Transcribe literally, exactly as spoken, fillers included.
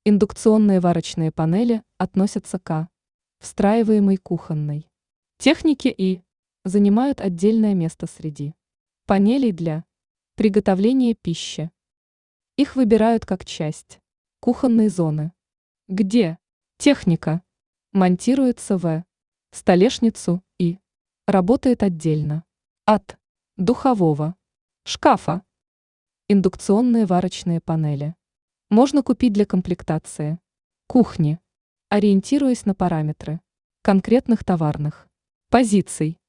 Индукционные варочные панели относятся к встраиваемой кухонной технике и занимают отдельное место среди панелей для приготовления пищи. Их выбирают как часть кухонной зоны, где техника монтируется в столешницу и работает отдельно от духового шкафа. Индукционные варочные панели можно купить для комплектации кухни, ориентируясь на параметры конкретных товарных позиций.